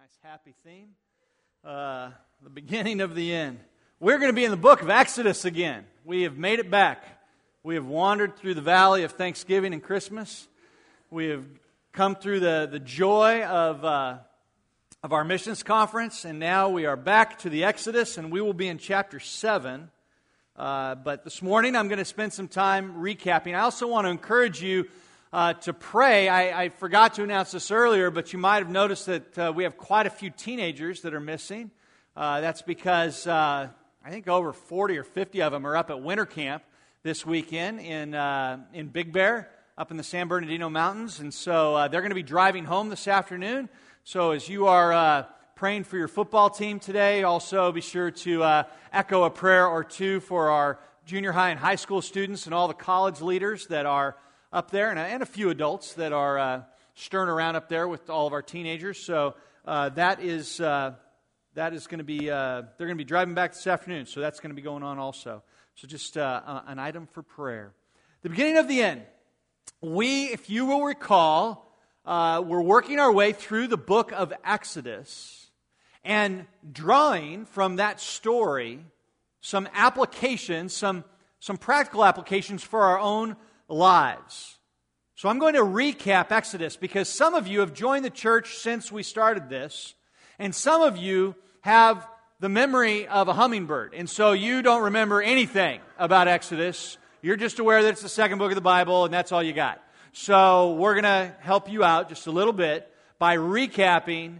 Nice happy theme. The beginning of the end. We're going to be in the book of Exodus again. We have made it back. We have wandered through the valley of Thanksgiving and Christmas. We have come through the joy of our missions conference, and now we are back to the Exodus, and we will be in chapter 7. But this morning I'm going to spend some time recapping. I also want to encourage you to pray. I forgot to announce this earlier, but you might have noticed that we have quite a few teenagers that are missing. That's because I think over 40 or 50 of them are up at winter camp this weekend in Big Bear, up in the San Bernardino Mountains. And so they're going to be driving home this afternoon. So as you are praying for your football team today, also be sure to echo a prayer or two for our junior high and high school students and all the college leaders that are up there, and a few adults that are stirring around up there with all of our teenagers. So that is going to be, they're going to be driving back this afternoon, so that's going to be going on also. So just an item for prayer. The beginning of the end. We, if you will recall, we're working our way through the book of Exodus and drawing from that story some applications, some practical applications for our own lives. So I'm going to recap Exodus because some of you have joined the church since we started this, and some of you have the memory of a hummingbird, and so you don't remember anything about Exodus. You're just aware that it's the second book of the Bible, and that's all you got. So we're going to help you out just a little bit by recapping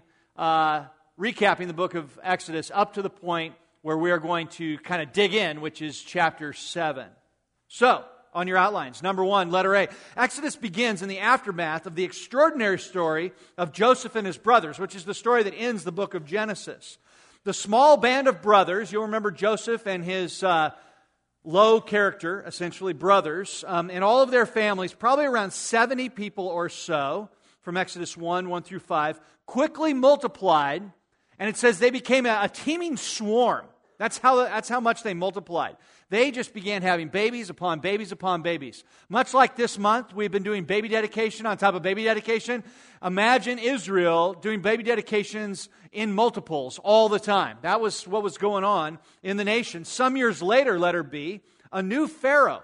the book of Exodus up to the point where we are going to kind of dig in, which is chapter 7. So, on your outlines, number 1, letter A. Exodus begins in the aftermath of the extraordinary story of Joseph and his brothers, which is the story that ends the book of Genesis. The small band of brothers, you'll remember Joseph and his low character, essentially brothers, and all of their families, probably around 70 people or so, from Exodus 1 through 5, quickly multiplied, and it says they became a teeming swarm. That's how much they multiplied. They just began having babies upon babies upon babies. Much like this month, we've been doing baby dedication on top of baby dedication. Imagine Israel doing baby dedications in multiples all the time. That was what was going on in the nation. Some years later, letter B, a new Pharaoh,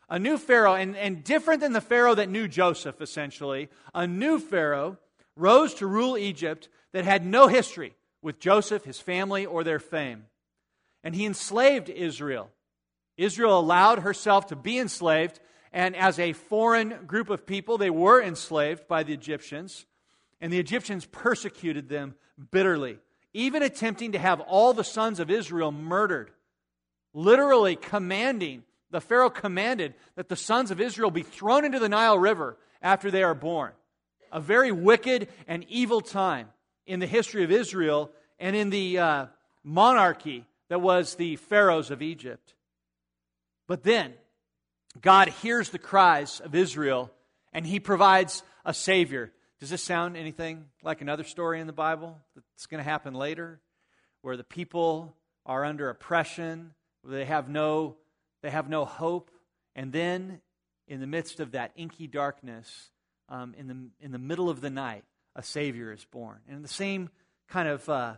and different than the Pharaoh that knew Joseph, essentially, a new Pharaoh rose to rule Egypt that had no history with Joseph, his family, or their fame. And he enslaved Israel. Israel allowed herself to be enslaved, and as a foreign group of people, they were enslaved by the Egyptians, and the Egyptians persecuted them bitterly, even attempting to have all the sons of Israel murdered. Literally the Pharaoh commanded that the sons of Israel be thrown into the Nile River after they are born. A very wicked and evil time in the history of Israel and in the monarchy that was the pharaohs of Egypt. But then, God hears the cries of Israel, and He provides a Savior. Does this sound anything like another story in the Bible that's going to happen later, where the people are under oppression, where they have no hope, and then, in the midst of that inky darkness, in the middle of the night, a Savior is born. And in the same kind of a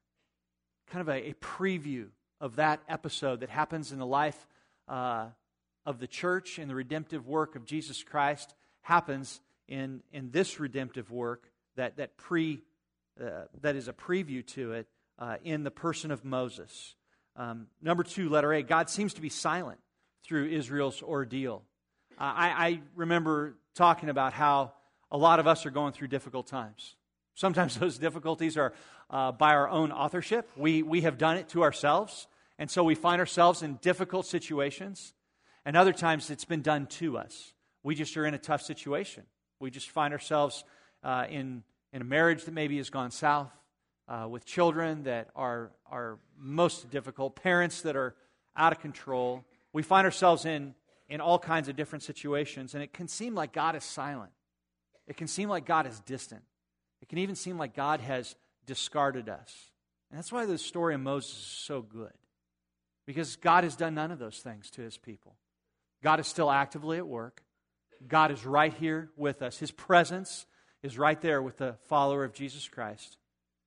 preview of that episode that happens in the life of the church and the redemptive work of Jesus Christ happens in this redemptive work that is a preview to it in the person of Moses. Number 2, letter A, God seems to be silent through Israel's ordeal. I remember talking about how a lot of us are going through difficult times. Sometimes those difficulties are by our own authorship. We have done it to ourselves, and so we find ourselves in difficult situations. And other times it's been done to us. We just are in a tough situation. We just find ourselves in a marriage that maybe has gone south, with children that are most difficult, parents that are out of control. We find ourselves in all kinds of different situations, and it can seem like God is silent. It can seem like God is distant. It can even seem like God has discarded us. And that's why the story of Moses is so good. Because God has done none of those things to His people. God is still actively at work. God is right here with us. His presence is right there with the follower of Jesus Christ.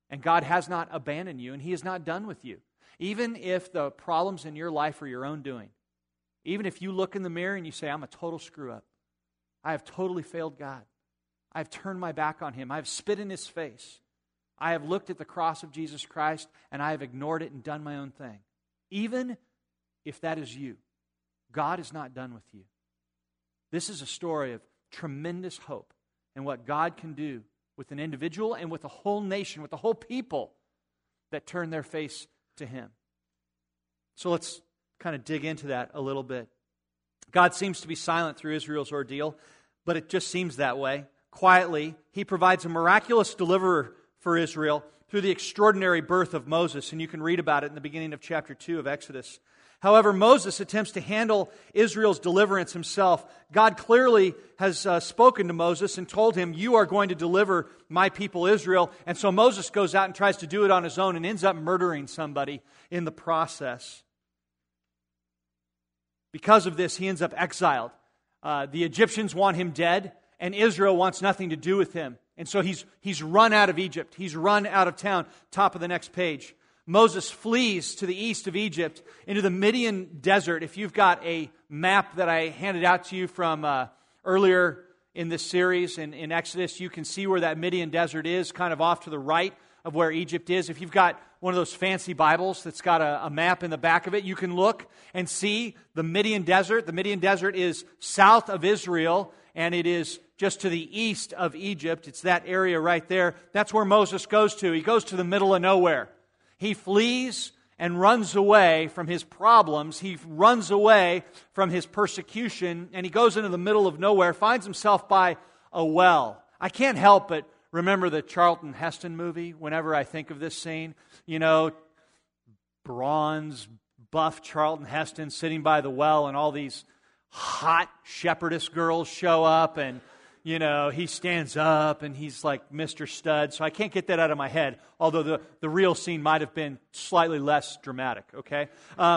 And God has not abandoned you, and He is not done with you. Even if the problems in your life are your own doing, even if you look in the mirror and you say, I'm a total screw-up. I have totally failed God. I have turned my back on Him. I have spit in His face. I have looked at the cross of Jesus Christ, and I have ignored it and done my own thing. Even if that is you, God is not done with you. This is a story of tremendous hope and what God can do with an individual and with a whole nation, with the whole people that turn their face to Him. So let's kind of dig into that a little bit. God seems to be silent through Israel's ordeal, but it just seems that way. Quietly, He provides a miraculous deliverer for Israel through the extraordinary birth of Moses, and you can read about it in the beginning of chapter 2 of Exodus. However, Moses attempts to handle Israel's deliverance himself. God clearly has spoken to Moses and told him, you are going to deliver my people Israel. And so Moses goes out and tries to do it on his own and ends up murdering somebody in the process. Because of this, he ends up exiled. The Egyptians want him dead, and Israel wants nothing to do with him. And so he's run out of Egypt. He's run out of town. Top of the next page. Moses flees to the east of Egypt into the Midian desert. If you've got a map that I handed out to you from earlier in this series in Exodus, you can see where that Midian desert is, kind of off to the right of where Egypt is. If you've got one of those fancy Bibles that's got a map in the back of it, you can look and see the Midian desert. The Midian desert is south of Israel, and it is just to the east of Egypt. It's that area right there. That's where Moses goes to. He goes to the middle of nowhere. He flees and runs away from his problems. He runs away from his persecution, and he goes into the middle of nowhere, finds himself by a well. I can't help but remember the Charlton Heston movie whenever I think of this scene. You know, bronze, buff Charlton Heston sitting by the well, and all these hot shepherdess girls show up, and you know, he stands up and he's like Mr. Stud. So I can't get that out of my head, although the real scene might have been slightly less dramatic, okay?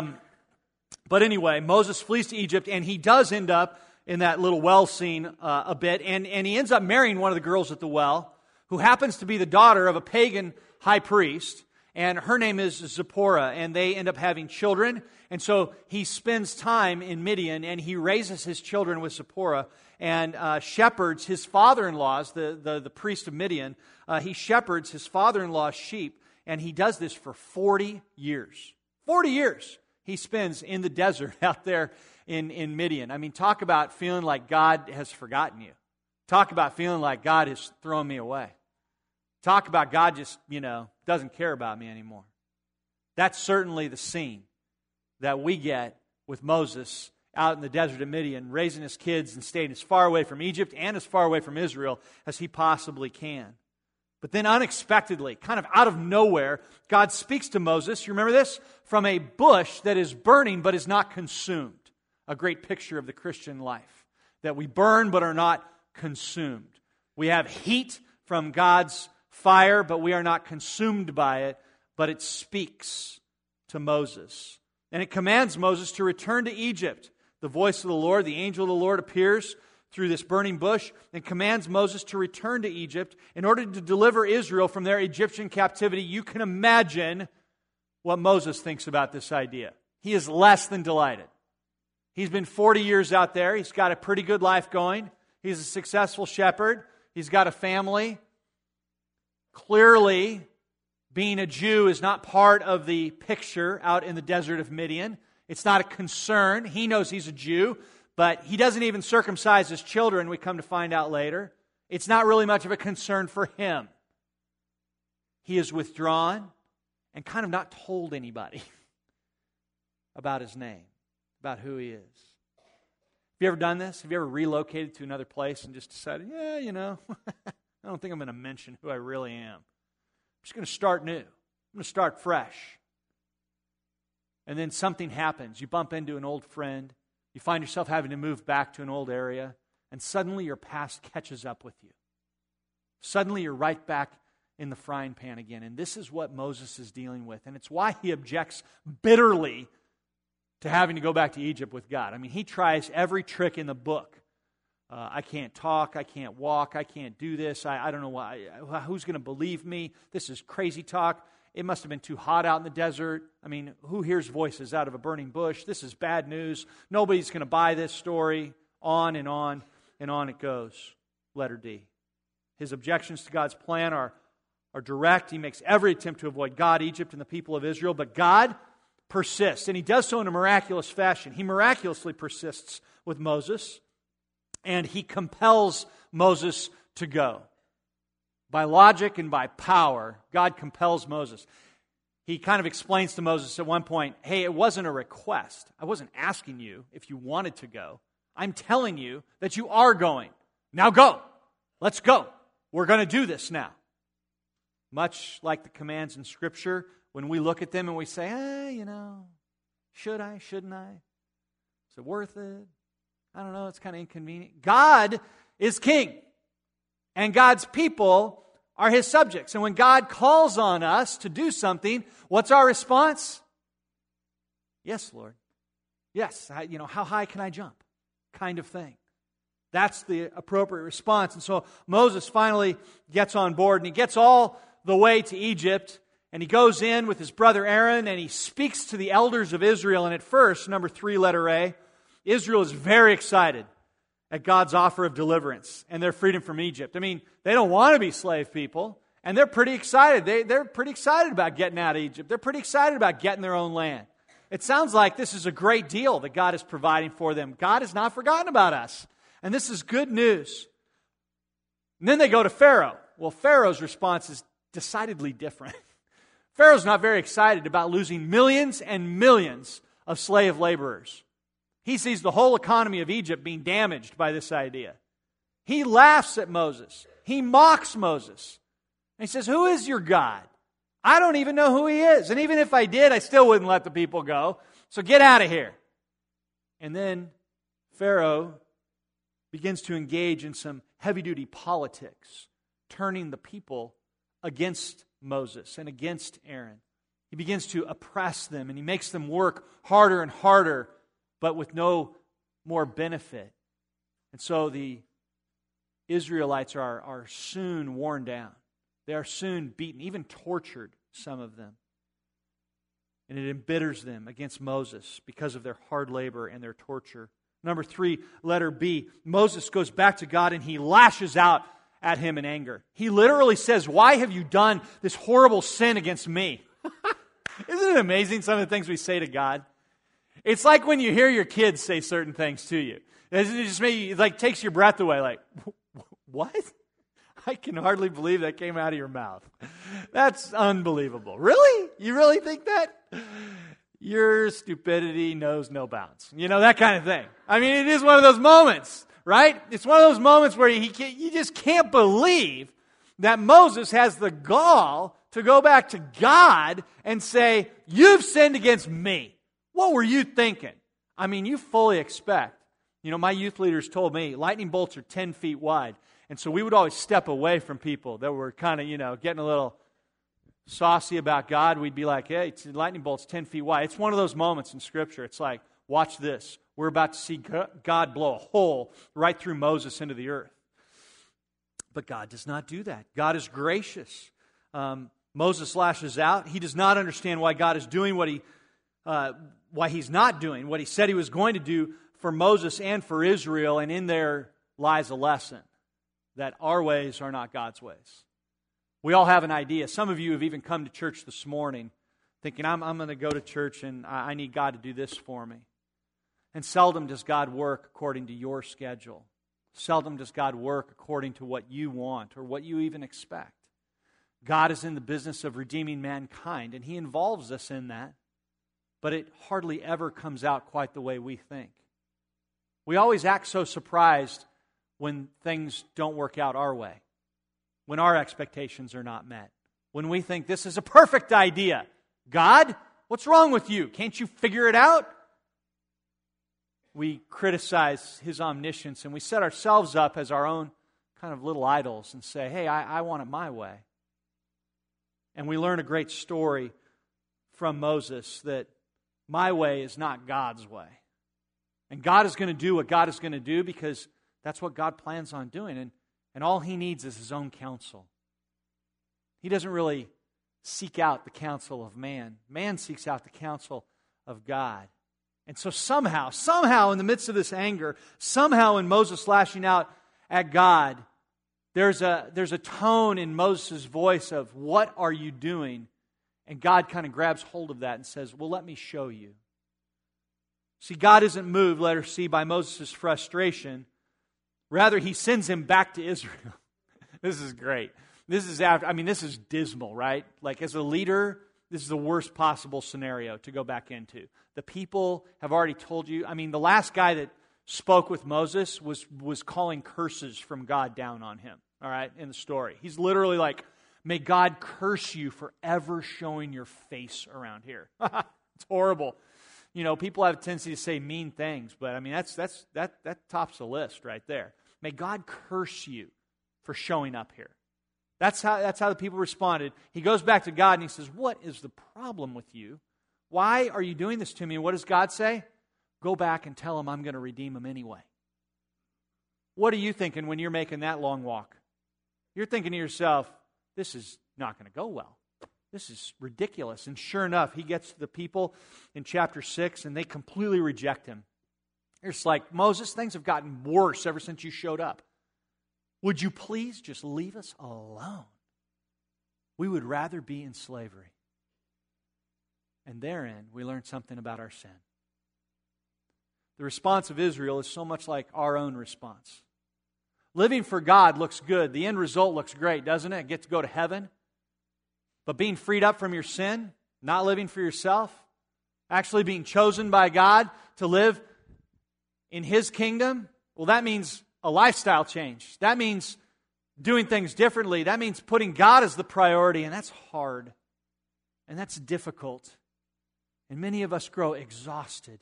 But anyway, Moses flees to Egypt, and he does end up in that little well scene a bit, and he ends up marrying one of the girls at the well, who happens to be the daughter of a pagan high priest, and her name is Zipporah, and they end up having children. And so he spends time in Midian, and he raises his children with Zipporah, and shepherds his father-in-law's, the priest of Midian. He shepherds his father-in-law's sheep, and he does this for 40 years. 40 years he spends in the desert out there in Midian. I mean, talk about feeling like God has forgotten you. Talk about feeling like God has thrown me away. Talk about God just, doesn't care about me anymore. That's certainly the scene that we get with Moses out in the desert of Midian, raising his kids and staying as far away from Egypt and as far away from Israel as he possibly can. But then unexpectedly, kind of out of nowhere, God speaks to Moses, you remember this? From a bush that is burning but is not consumed. A great picture of the Christian life. That we burn but are not consumed. We have heat from God's fire, but we are not consumed by it, but it speaks to Moses. And it commands Moses to return to Egypt. The voice of the Lord, the angel of the Lord appears through this burning bush and commands Moses to return to Egypt in order to deliver Israel from their Egyptian captivity. You can imagine what Moses thinks about this idea. He is less than delighted. He's been 40 years out there. He's got a pretty good life going. He's a successful shepherd. He's got a family. Clearly, being a Jew is not part of the picture out in the desert of Midian. It's not a concern. He knows he's a Jew, but he doesn't even circumcise his children, we come to find out later. It's not really much of a concern for him. He is withdrawn and kind of not told anybody about his name, about who he is. Have you ever done this? Have you ever relocated to another place and just decided, I don't think I'm going to mention who I really am. I'm just going to start new. I'm going to start fresh. And then something happens. You bump into an old friend. You find yourself having to move back to an old area. And suddenly your past catches up with you. Suddenly you're right back in the frying pan again. And this is what Moses is dealing with. And it's why he objects bitterly to having to go back to Egypt with God. I mean, he tries every trick in the book I can't talk, I can't walk, I can't do this, I don't know why, who's going to believe me? This is crazy talk. It must have been too hot out in the desert. I mean, who hears voices out of a burning bush? This is bad news. Nobody's going to buy this story. On and on and on it goes. Letter D. His objections to God's plan are direct. He makes every attempt to avoid God, Egypt, and the people of Israel, but God persists, and He does so in a miraculous fashion. He miraculously persists with Moses, and He compels Moses to go. By logic and by power, God compels Moses. He kind of explains to Moses at one point, hey, it wasn't a request. I wasn't asking you if you wanted to go. I'm telling you that you are going. Now go. Let's go. We're going to do this now. Much like the commands in Scripture, when we look at them and we say, should I, shouldn't I? Is it worth it? I don't know, it's kind of inconvenient. God is king, and God's people are His subjects. And when God calls on us to do something, what's our response? Yes, Lord. Yes, how high can I jump? Kind of thing. That's the appropriate response. And so Moses finally gets on board, and he gets all the way to Egypt, and he goes in with his brother Aaron, and he speaks to the elders of Israel. And at first, number 3, letter A, Israel is very excited at God's offer of deliverance and their freedom from Egypt. I mean, they don't want to be slave people, and they're pretty excited. They're pretty excited about getting out of Egypt. They're pretty excited about getting their own land. It sounds like this is a great deal that God is providing for them. God has not forgotten about us. And this is good news. And then they go to Pharaoh. Well, Pharaoh's response is decidedly different. Pharaoh's not very excited about losing millions and millions of slave laborers. He sees the whole economy of Egypt being damaged by this idea. He laughs at Moses. He mocks Moses. And he says, who is your God? I don't even know who He is. And even if I did, I still wouldn't let the people go. So get out of here. And then Pharaoh begins to engage in some heavy-duty politics, turning the people against Moses and against Aaron. He begins to oppress them, and he makes them work harder and harder, but with no more benefit. And so the Israelites are soon worn down. They are soon beaten, even tortured, some of them. And it embitters them against Moses because of their hard labor and their torture. Number 3, letter B, Moses goes back to God and he lashes out at him in anger. He literally says, why have you done this horrible sin against me? Isn't it amazing some of the things we say to God? It's like when you hear your kids say certain things to you. It just takes your breath away. Like, what? I can hardly believe that came out of your mouth. That's unbelievable. Really? You really think that? Your stupidity knows no bounds. That kind of thing. I mean, it is one of those moments, right? It's one of those moments where you just can't believe that Moses has the gall to go back to God and say, you've sinned against me. What were you thinking? I mean, you fully expect. My youth leaders told me lightning bolts are 10 feet wide. And so we would always step away from people that were kind of, getting a little saucy about God. We'd be like, hey, lightning bolt's 10 feet wide. It's one of those moments in Scripture. It's like, watch this. We're about to see God blow a hole right through Moses into the earth. But God does not do that. God is gracious. Moses lashes out. He does not understand why God is doing why He's not doing what He said He was going to do for Moses and for Israel. And in there lies a lesson that our ways are not God's ways. We all have an idea. Some of you have even come to church this morning thinking, I'm going to go to church and I need God to do this for me. And seldom does God work according to your schedule. Seldom does God work according to what you want or what you even expect. God is in the business of redeeming mankind, and He involves us in that, but it hardly ever comes out quite the way we think. We always act so surprised when things don't work out our way, when our expectations are not met, when we think this is a perfect idea. God, what's wrong with you? Can't you figure it out? We criticize His omniscience and we set ourselves up as our own kind of little idols and say, hey, I want it my way. And we learn a great story from Moses that my way is not God's way. And God is going to do what God is going to do because That's what God plans on doing. And all he needs is his own counsel. He doesn't really seek out the counsel of man. Man seeks out the counsel of God. And so somehow in the midst of this anger, somehow in Moses lashing out at God, there's a tone in Moses' voice of, what are you doing? And God kind of grabs hold of that and says, well, let me show you. See, God isn't moved, let her see, by Moses' frustration. Rather, he sends him back to Israel. This is great. This is dismal, right? Like, as a leader, this is the worst possible scenario to go back into. The people have already told you. The last guy that spoke with Moses was calling curses from God down on him, all right, in the story. He's literally like, may God curse you for ever showing your face around here. It's horrible. People have a tendency to say mean things, but that tops the list right there. May God curse you for showing up here. That's how the people responded. He goes back to God and he says, what is the problem with you? Why are you doing this to me? And what does God say? Go back and tell him I'm going to redeem him anyway. What are you thinking when you're making that long walk? You're thinking to yourself, this is not going to go well. This is ridiculous. And sure enough, he gets to the people in chapter 6 and they completely reject him. It's like, Moses, things have gotten worse ever since you showed up. Would you please just leave us alone? We would rather be in slavery. And therein, we learn something about our sin. The response of Israel is so much like our own response. Living for God looks good. The end result looks great, doesn't it? Get to go to heaven. But being freed up from your sin, not living for yourself, actually being chosen by God to live in His kingdom, well, that means a lifestyle change. That means doing things differently. That means putting God as the priority, and that's hard. And that's difficult. And many of us grow exhausted.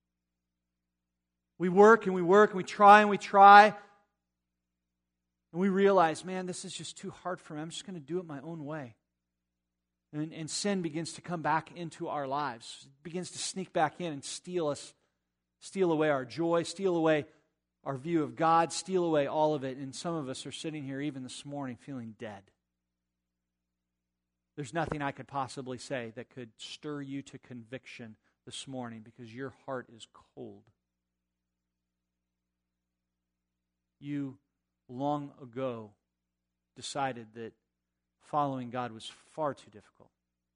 We work and we work and we try and we try. And we realize, man, this is just too hard for me. I'm just going to do it my own way. And sin begins to come back into our lives. It begins to sneak back in and steal away our joy, steal away our view of God, steal away all of it. And some of us are sitting here even this morning feeling dead. There's nothing I could possibly say that could stir you to conviction this morning because your heart is cold. You long ago decided that following God was far too difficult.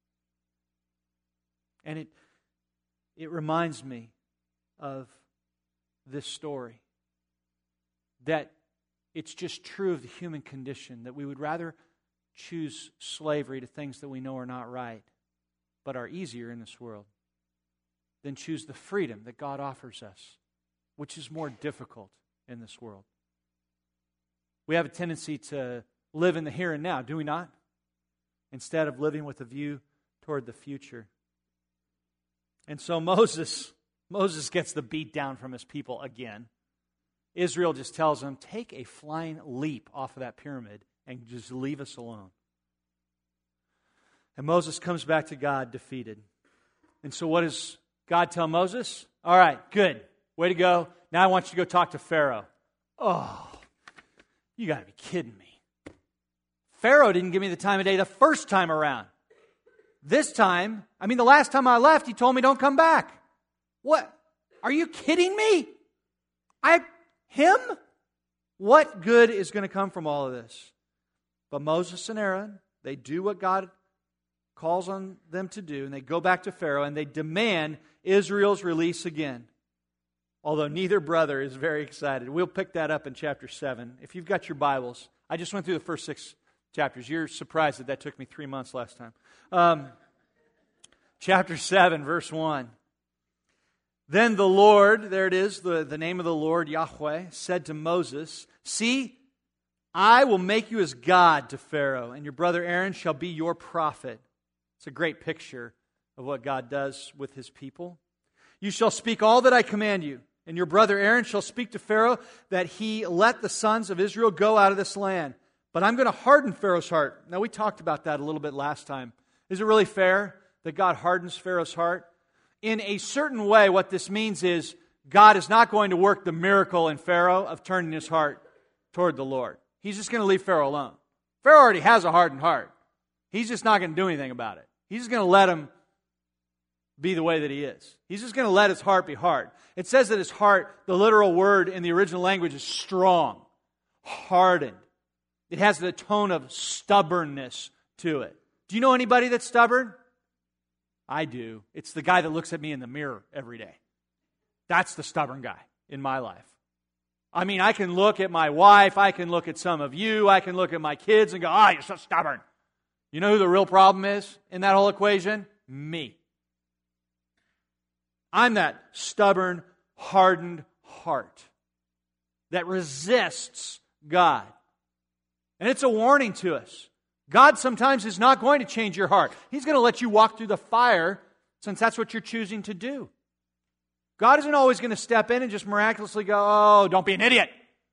And it reminds me of this story, that it's just true of the human condition, that we would rather choose slavery to things that we know are not right, but are easier in this world, than choose the freedom that God offers us, which is more difficult in this world. We have a tendency to live in the here and now, do we not? Instead of living with a view toward the future. And so Moses gets the beat down from his people again. Israel just tells him, take a flying leap off of that pyramid and just leave us alone. And Moses comes back to God defeated. And so what does God tell Moses? All right, good. Way to go. Now I want you to go talk to Pharaoh. Oh, you got to be kidding me. Pharaoh didn't give me the time of day the first time around. This time, the last time I left, he told me don't come back. What? Are you kidding me? Him? What good is going to come from all of this? But Moses and Aaron, they do what God calls on them to do, and they go back to Pharaoh, and they demand Israel's release again. Although neither brother is very excited. We'll pick that up in chapter 7. If you've got your Bibles, I just went through the first 6 chapters. You're surprised that took me 3 months last time. Chapter 7, verse 1. Then the Lord, there it is, the name of the Lord, Yahweh, said to Moses, see, I will make you as God to Pharaoh, and your brother Aaron shall be your prophet. It's a great picture of what God does with His people. You shall speak all that I command you, and your brother Aaron shall speak to Pharaoh that he let the sons of Israel go out of this land. But I'm going to harden Pharaoh's heart. Now, we talked about that a little bit last time. Is it really fair that God hardens Pharaoh's heart? In a certain way, what this means is God is not going to work the miracle in Pharaoh of turning his heart toward the Lord. He's just going to leave Pharaoh alone. Pharaoh already has a hardened heart. He's just not going to do anything about it. He's just going to let him be the way that he is. He's just going to let his heart be hard. It says that his heart, the literal word in the original language, is strong, hardened. It has the tone of stubbornness to it. Do you know anybody that's stubborn? I do. It's the guy that looks at me in the mirror every day. That's the stubborn guy in my life. I mean, I can look at my wife, I can look at some of you, I can look at my kids and go, you're so stubborn. You know who the real problem is in that whole equation? Me. I'm that stubborn, hardened heart that resists God. And it's a warning to us. God sometimes is not going to change your heart. He's going to let you walk through the fire since that's what you're choosing to do. God isn't always going to step in and just miraculously go, don't be an idiot,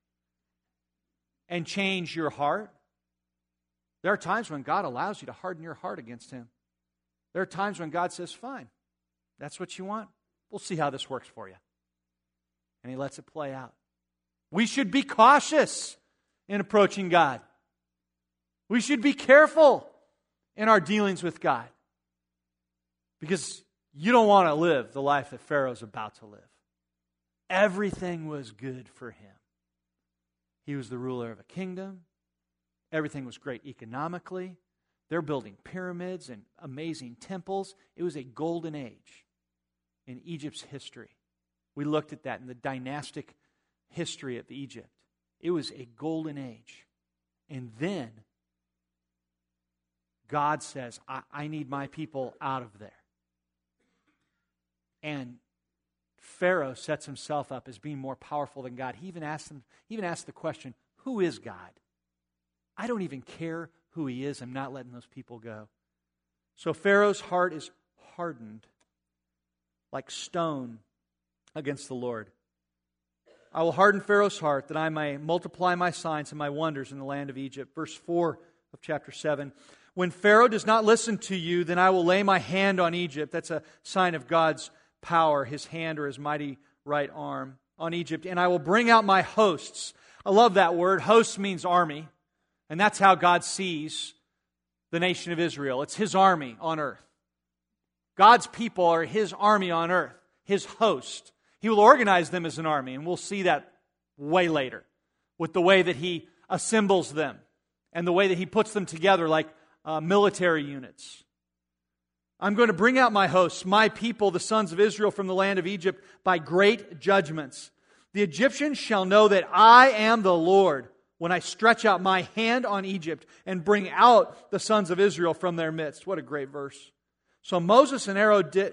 and change your heart. There are times when God allows you to harden your heart against Him. There are times when God says, fine, that's what you want. We'll see how this works for you. And He lets it play out. We should be cautious in approaching God. We should be careful in our dealings with God. Because you don't want to live the life that Pharaoh's about to live. Everything was good for him. He was the ruler of a kingdom. Everything was great economically. They're building pyramids and amazing temples. It was a golden age in Egypt's history. We looked at that in the dynastic history of Egypt. It was a golden age. And then God says, I need my people out of there. And Pharaoh sets himself up as being more powerful than God. He even asked the question, who is God? I don't even care who He is. I'm not letting those people go. So Pharaoh's heart is hardened like stone against the Lord. I will harden Pharaoh's heart that I may multiply my signs and my wonders in the land of Egypt. Verse 4 of chapter 7. When Pharaoh does not listen to you, then I will lay my hand on Egypt. That's a sign of God's power, His hand or His mighty right arm on Egypt. And I will bring out my hosts. I love that word. Hosts means army. And that's how God sees the nation of Israel. It's His army on earth. God's people are His army on earth, His host. He will organize them as an army, and we'll see that way later with the way that He assembles them and the way that He puts them together like military units. I'm going to bring out my hosts, my people, the sons of Israel from the land of Egypt, by great judgments. The Egyptians shall know that I am the Lord when I stretch out my hand on Egypt and bring out the sons of Israel from their midst. What a great verse. So Moses and Aaron did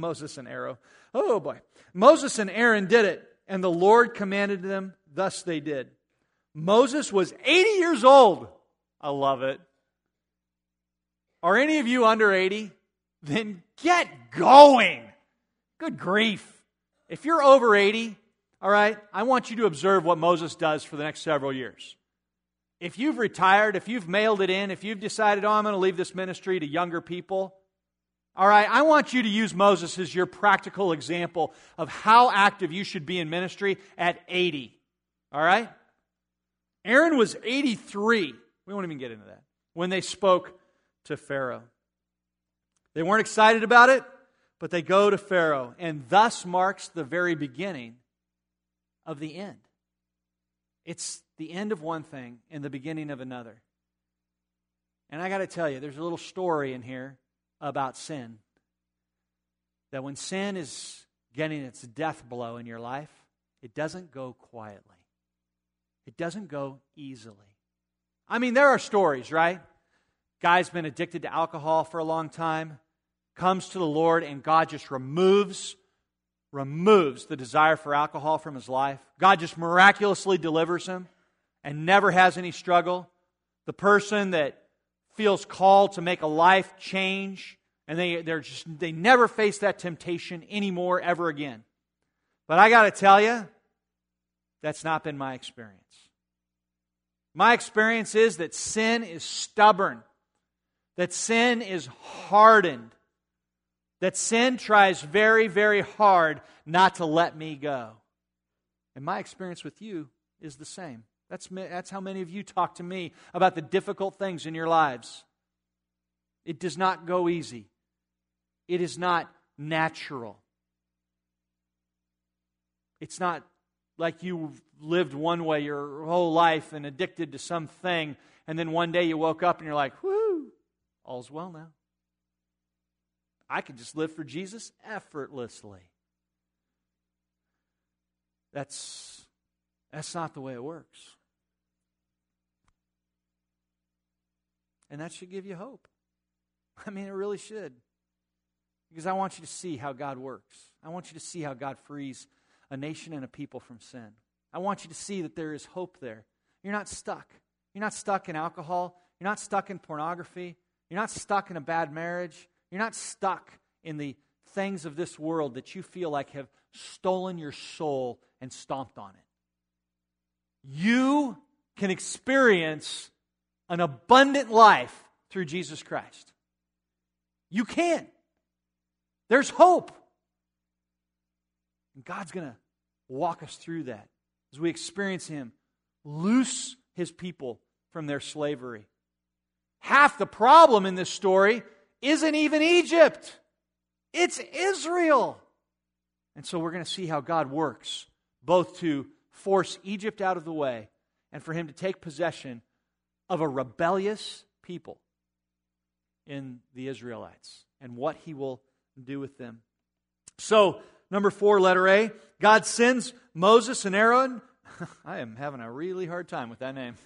it, and the Lord commanded them, thus they did. Moses was 80 years old. I love it. Are any of you under 80? Then get going. Good grief. If you're over 80, all right, I want you to observe what Moses does for the next several years. If you've retired, if you've mailed it in, if you've decided, I'm going to leave this ministry to younger people, all right, I want you to use Moses as your practical example of how active you should be in ministry at 80. All right? Aaron was 83. We won't even get into that. When they spoke to Pharaoh. They weren't excited about it, but they go to Pharaoh, and thus marks the very beginning of the end. It's the end of one thing and the beginning of another. And I got to tell you, there's a little story in here about sin. That when sin is getting its death blow in your life, it doesn't go quietly. It doesn't go easily. I mean, there are stories, right? Guy's been addicted to alcohol for a long time, comes to the Lord, and God just removes the desire for alcohol from his life. God just miraculously delivers him and never has any struggle. The person that feels called to make a life change, and they never face that temptation anymore ever again. But I got to tell you, that's not been my experience. My experience is that sin is stubborn, that sin is hardened. That sin tries very, very hard not to let me go. And my experience with you is the same. That's how many of you talk to me about the difficult things in your lives. It does not go easy. It is not natural. It's not like you lived one way your whole life and addicted to something, and then one day you woke up and you're like, whoo, all's well now. I can just live for Jesus effortlessly. That's not the way it works. And that should give you hope. I mean, it really should. Because I want you to see how God works. I want you to see how God frees a nation and a people from sin. I want you to see that there is hope there. You're not stuck. You're not stuck in alcohol. You're not stuck in pornography. You're not stuck in a bad marriage. You're not stuck in the things of this world that you feel like have stolen your soul and stomped on it. You can experience an abundant life through Jesus Christ. You can. There's hope. And God's going to walk us through that as we experience Him loose His people from their slavery. Half the problem in this story isn't even Egypt. It's Israel. And so we're going to see how God works, both to force Egypt out of the way and for Him to take possession of a rebellious people in the Israelites and what He will do with them. So, number 4, letter A, God sends Moses and Aaron. I am having a really hard time with that name.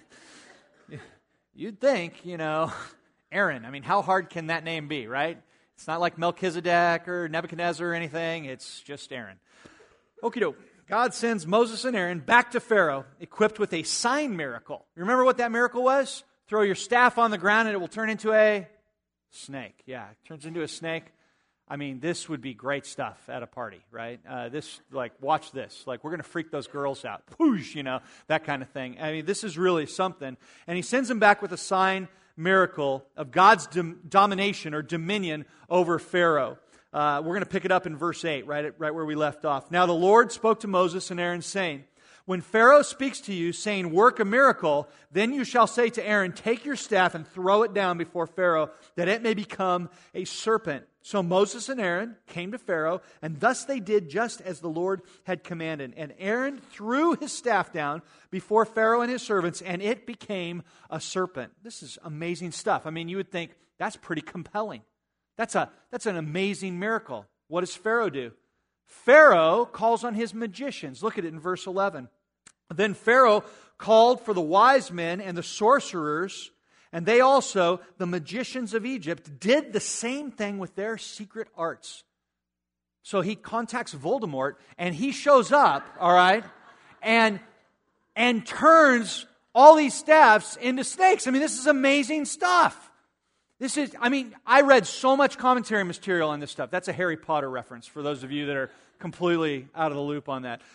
You'd think, Aaron. I mean, how hard can that name be, right? It's not like Melchizedek or Nebuchadnezzar or anything. It's just Aaron. Okie doke. God sends Moses and Aaron back to Pharaoh, equipped with a sign miracle. You remember what that miracle was? Throw your staff on the ground and it will turn into a snake. Yeah, it turns into a snake. I mean, this would be great stuff at a party, right? Watch this. Like, we're going to freak those girls out. Whoosh, that kind of thing. I mean, this is really something. And He sends them back with a sign miracle of God's domination or dominion over Pharaoh. We're going to pick it up in verse 8, right where we left off. Now the Lord spoke to Moses and Aaron, saying, when Pharaoh speaks to you, saying, work a miracle, then you shall say to Aaron, take your staff and throw it down before Pharaoh, that it may become a serpent. So Moses and Aaron came to Pharaoh, and thus they did just as the Lord had commanded. And Aaron threw his staff down before Pharaoh and his servants, and it became a serpent. This is amazing stuff. I mean, you would think, that's pretty compelling. That's an amazing miracle. What does Pharaoh do? Pharaoh calls on his magicians. Look at it in verse 11. Then Pharaoh called for the wise men and the sorcerers, and they also, the magicians of Egypt, did the same thing with their secret arts. So he contacts Voldemort, and he shows up, all right, and turns all these staffs into snakes. I mean, this is amazing stuff. I read so much commentary material on this stuff. That's a Harry Potter reference for those of you that are completely out of the loop on that.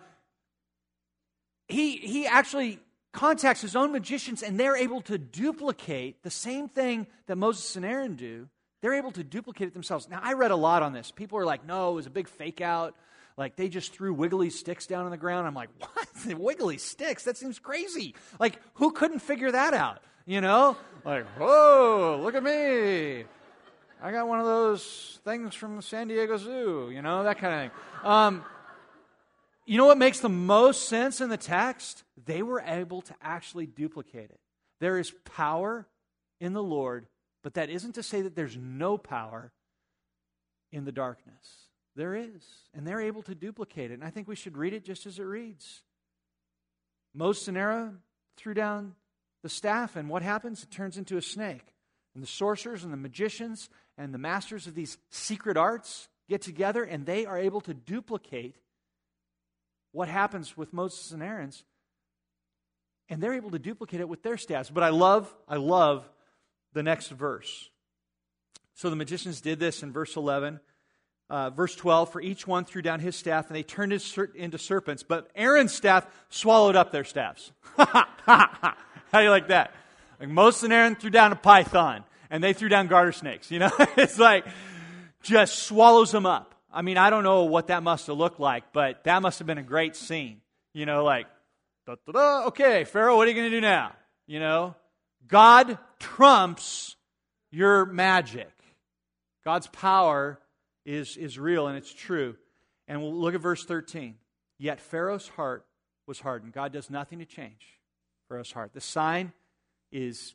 He actually contacts his own magicians, and they're able to duplicate the same thing that Moses and Aaron do. They're able to duplicate it themselves. Now, I read a lot on this. People are like, no, it was a big fake out. Like, they just threw wiggly sticks down on the ground. I'm like, what? Wiggly sticks? That seems crazy. Like, who couldn't figure that out? Like, whoa, look at me. I got one of those things from the San Diego Zoo, that kind of thing. You know what makes the most sense in the text? They were able to actually duplicate it. There is power in the Lord, but that isn't to say that there's no power in the darkness. There is, and they're able to duplicate it. And I think we should read it just as it reads. Moses and Aaron threw down the staff, and what happens? It turns into a snake. And the sorcerers and the magicians and the masters of these secret arts get together, and they are able to duplicate what happens with Moses and Aaron's, and they're able to duplicate it with their staffs. But I love the next verse. So the magicians did this in verse 11. Verse 12, for each one threw down his staff, and they turned it into serpents. But Aaron's staff swallowed up their staffs. How do you like that? Like Moses and Aaron threw down a python, and they threw down garter snakes. It's like, just swallows them up. I mean, I don't know what that must have looked like, but that must have been a great scene. You know, like, da-da-da, okay, Pharaoh, what are you going to do now? You know, God trumps your magic. God's power is real and it's true. And we'll look at verse 13. Yet Pharaoh's heart was hardened. God does nothing to change Pharaoh's heart. The sign is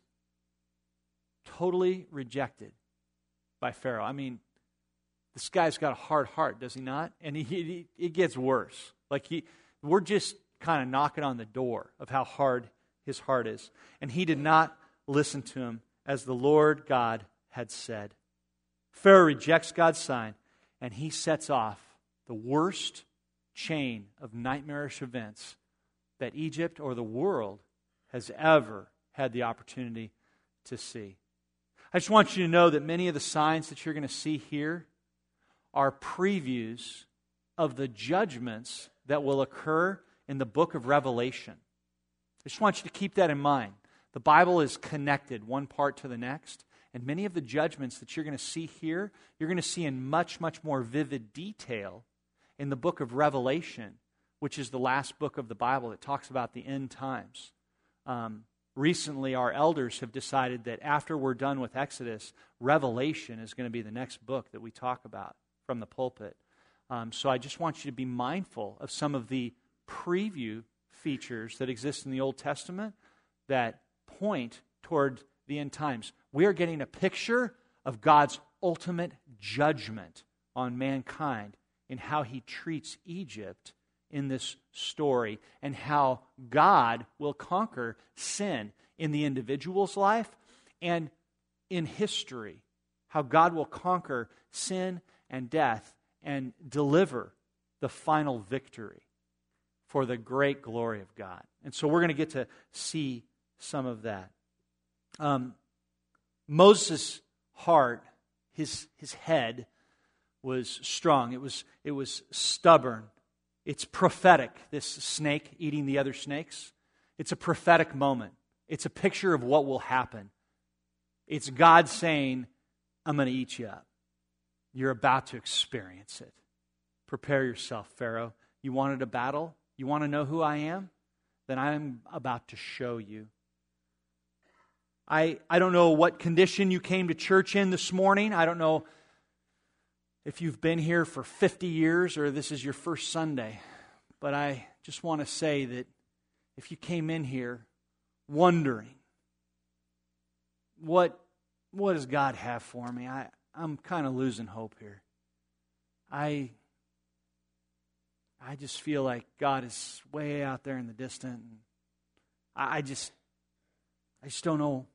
totally rejected by Pharaoh. I mean, this guy's got a hard heart, does he not? And it gets worse. Like we're just kind of knocking on the door of how hard his heart is. And he did not listen to him as the Lord God had said. Pharaoh rejects God's sign, and he sets off the worst chain of nightmarish events that Egypt or the world has ever had the opportunity to see. I just want you to know that many of the signs that you're going to see here are previews of the judgments that will occur in the book of Revelation. I just want you to keep that in mind. The Bible is connected one part to the next, and many of the judgments that you're going to see here, you're going to see in much, much more vivid detail in the book of Revelation, which is the last book of the Bible that talks about the end times. Recently, our elders have decided that after we're done with Exodus, Revelation is going to be the next book that we talk about from the pulpit. So I just want you to be mindful of some of the preview features that exist in the Old Testament that point toward the end times. We are getting a picture of God's ultimate judgment on mankind in how He treats Egypt in this story and how God will conquer sin in the individual's life and in history. How God will conquer sin and death and deliver the final victory for the great glory of God. And so we're going to get to see some of that. Moses' heart, his head, was strong. It was stubborn. It's prophetic, this snake eating the other snakes. It's a prophetic moment. It's a picture of what will happen. It's God saying, I'm going to eat you up. You're about to experience it. Prepare yourself, Pharaoh. You wanted a battle? You want to know who I am? Then I'm about to show you. I don't know what condition you came to church in this morning. I don't know if you've been here for 50 years or this is your first Sunday. But I just want to say that if you came in here wondering, what does God have for me? I'm kind of losing hope here. I just feel like God is way out there in the distance. I just don't know.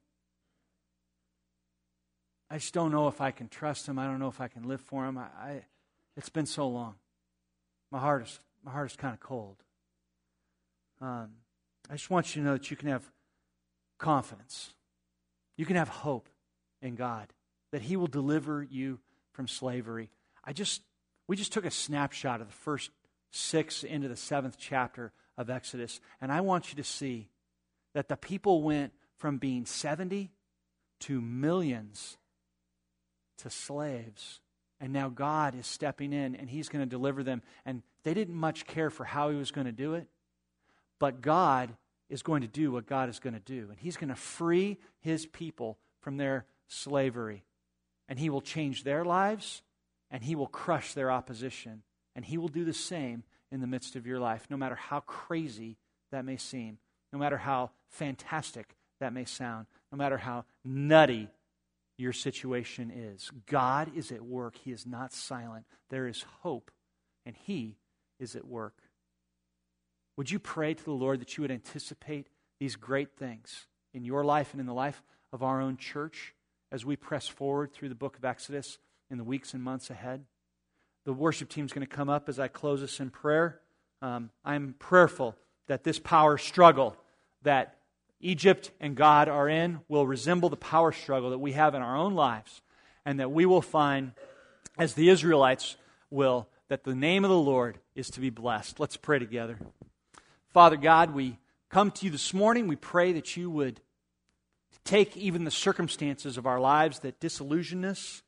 I just don't know if I can trust Him. I don't know if I can live for Him. It's been so long. My heart is kind of cold. I just want you to know that you can have confidence. You can have hope in God, that He will deliver you from slavery. We just took a snapshot of the first 6 into the 7th chapter of Exodus, and I want you to see that the people went from being 70 to millions to slaves. And now God is stepping in and He's going to deliver them. And they didn't much care for how He was going to do it. But God is going to do what God is going to do. And He's going to free His people from their slavery. And He will change their lives. And He will crush their opposition. And He will do the same in the midst of your life, no matter how crazy that may seem. No matter how fantastic that may sound. No matter how nutty your situation is. God is at work. He is not silent. There is hope, and He is at work. Would you pray to the Lord that you would anticipate these great things in your life and in the life of our own church as we press forward through the book of Exodus in the weeks and months ahead? The worship team is going to come up as I close us in prayer. I'm prayerful that this power struggle that Egypt and God are in will resemble the power struggle that we have in our own lives, and that we will find, as the Israelites will, that the name of the Lord is to be blessed. Let's pray together. Father God, we come to You this morning. We pray that You would take even the circumstances of our lives that disillusion us,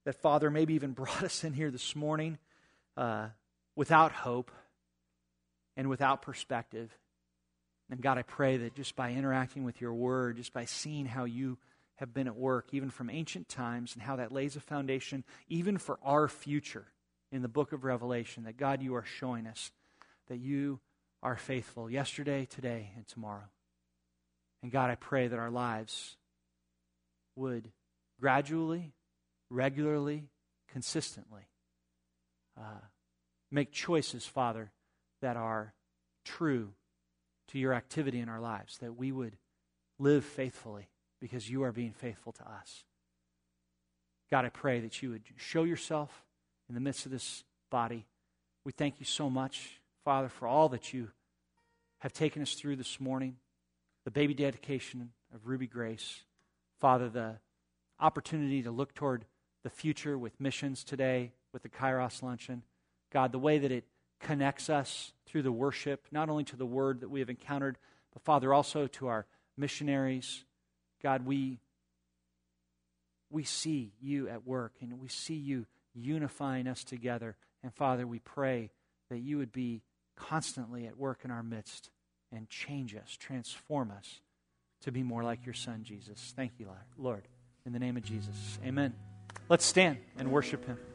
that, Father, maybe even brought us in here this morning without hope and without perspective. And God, I pray that just by interacting with your word, just by seeing how you have been at work, even from ancient times, and how that lays a foundation even for our future in the book of Revelation, that God, you are showing us that you are faithful yesterday, today, and tomorrow. And God, I pray that our lives would gradually, regularly, consistently make choices, Father, that are true to your activity in our lives, that we would live faithfully because you are being faithful to us. God, I pray that you would show yourself in the midst of this body. We thank you so much, Father, for all that you have taken us through this morning, the baby dedication of Ruby Grace. Father, the opportunity to look toward the future with missions today, with the Kairos Luncheon. God, the way that it connects us through the worship, not only to the word that we have encountered, but Father, also to our missionaries. God, we see you at work, and we see you unifying us together. And Father, we pray that you would be constantly at work in our midst and change us, transform us to be more like your Son, Jesus. Thank you, Lord. In the name of Jesus, amen. Let's stand and worship him.